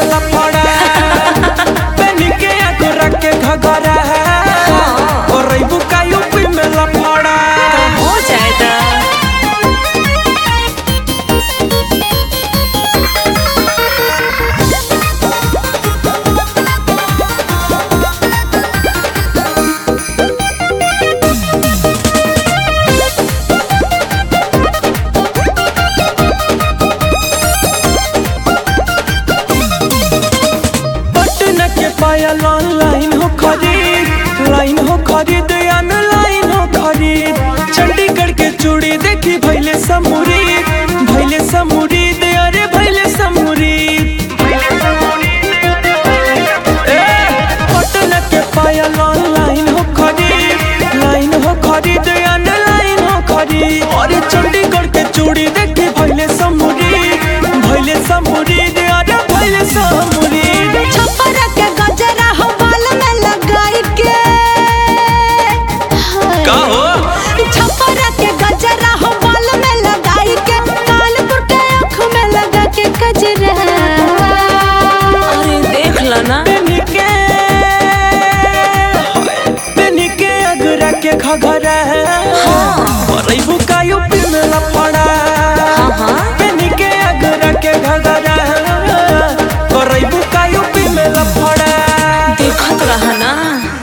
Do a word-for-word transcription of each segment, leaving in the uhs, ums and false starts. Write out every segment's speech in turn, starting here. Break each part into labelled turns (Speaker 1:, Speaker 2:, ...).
Speaker 1: लफड़ा पेनी के अगरा के घगरा और रईबू का यूपी में लफड़ा
Speaker 2: हो जाएगा।
Speaker 1: पायल ऑनलाइन हो खरीद लाइन हो खरीद ऑनलाइन हो खरीद चंडीगढ़ के चूड़ी देखी भैले समूरीद भैले समूरीद अरे भैले समूरीद पटना के पायल ऑनलाइन हो खरीद लाइन हो खरीद ऑनलाइन हो खरीद अरे चंडीगढ़ के चूड़ी देखी भैले समूरीद भैले समूरीद अरे भैले समूरीद घगरा रईबू का यूपी में लफड़ा पेनी के अगरा के घगरा रईबू का यूपी में लफड़ा
Speaker 2: देखत रहा ना।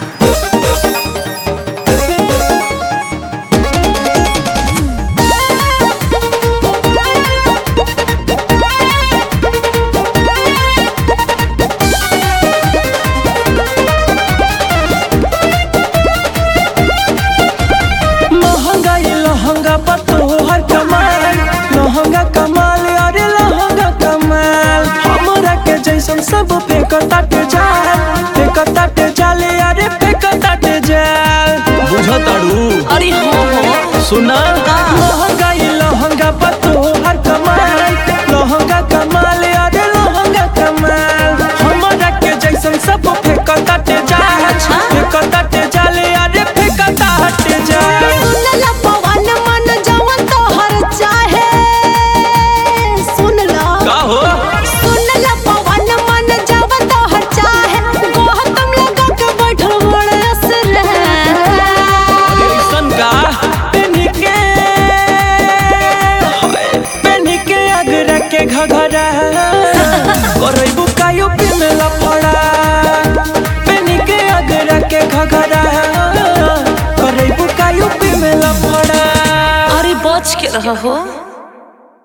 Speaker 2: हर कमाल लहंगा कमाल अरे लहंगा कमाल हमरा के जैसन सब फेंकताटे जाल फेंकताटे जाले अरे फेंकताटे जाल बुझताड़ू अरे हो हो
Speaker 1: सुना लहंगा ये लहंगा पतो हर कमाल लहंगा कमाल अरे लहंगा कमाल हमरा के जैसन सब फेंकताटे जाल फेंकताटे जाले अरे फेंकताटे जाल घगरा रईबू का यूपी में लफड़ा पेनी के अगरा के घगरा रईबू का यूपी में लफड़ा
Speaker 2: अरे बच के रहो।